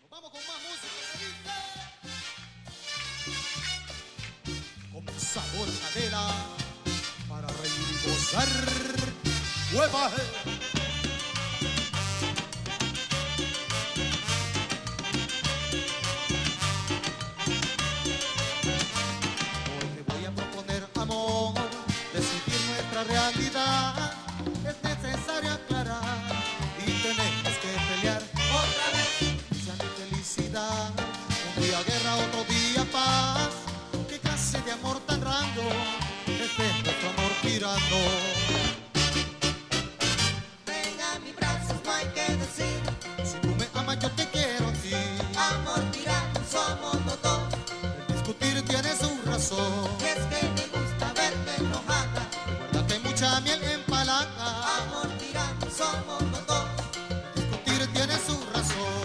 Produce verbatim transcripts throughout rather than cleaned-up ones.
Vamos con más música, que dice. Con sabor a canela, para reír y gozar. ¡Hueva! Hoy te voy a proponer, amor, decidir nuestra realidad. Es necesario aclarar y tenemos que pelear otra vez. Ya no hay felicidad, un día guerra, otro día paz. ¿Qué clase de amor tan raro? Este es nuestro amor tirano. Venga a mis brazos, no hay que decir. Si tú me amas, yo te quiero a ti. Amor tirano, somos los dos. El discutir tiene su razón. Y es que me gusta verte enojada. Recuerda que hay mucha miel en palanca. Amor tirano, somos los dos. El discutir tiene su razón.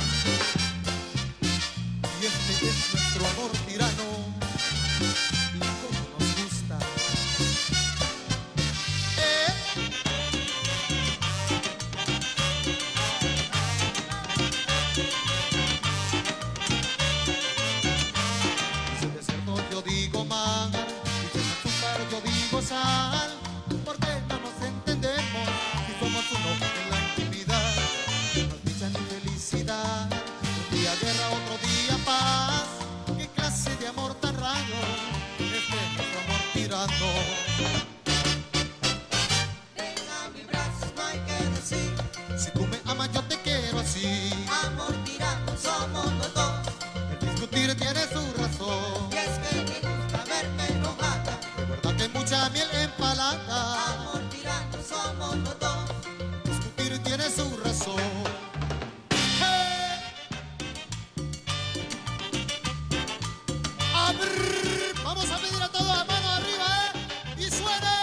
Y este es nuestro amor tirano. Y como nos gusta. Eh. Si es cierto yo digo mar, y si es azúcar yo digo sal. ¿Por qué no nos entendemos si somos uno en la intimidad? No es dicha ni felicidad, un día guerra, otro día paz. ¿Qué clase de amor tan raro? Este es nuestro amor tirano. Venga a mis brazos, no hay que decir. Si tú me amas yo te quiero así. Amor tirano, somos los dos. El discutir tiene su razón. Y es que me gusta verme enojada. Recuerda que hay mucha miel en palanca. Amor tirano, somos los dos. Discutir tiene su razón. ¡Hey! A ver, vamos a pedir a todos las manos arriba, ¿eh? Y suene.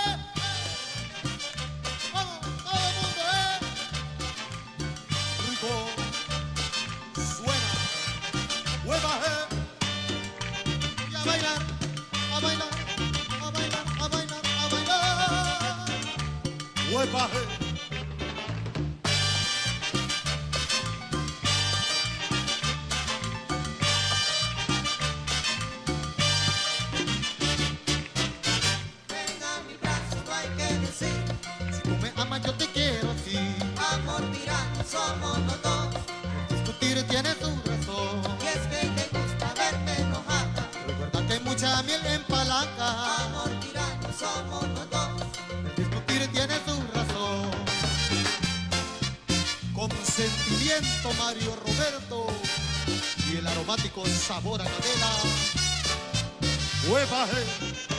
Vamos, todo el mundo, ¿eh? Rico. Suena. Hueva, ¿eh? Y a bailar, a bailar, a bailar, a bailar, a bailar. Hueva, ¿eh? Venga a mis brazos, no hay que decir. Si tú me amas yo te quiero así. Amor tirano, somos los dos. Discutir tiene su razón. Y es que te gusta verme enojada. Recuerda que hay mucha miel en palanca. Amor tirano, somos los dos. El discutir tiene su razón. Con sentimiento Mario Roberto y el aromático sabor a canela. ¡Hueva!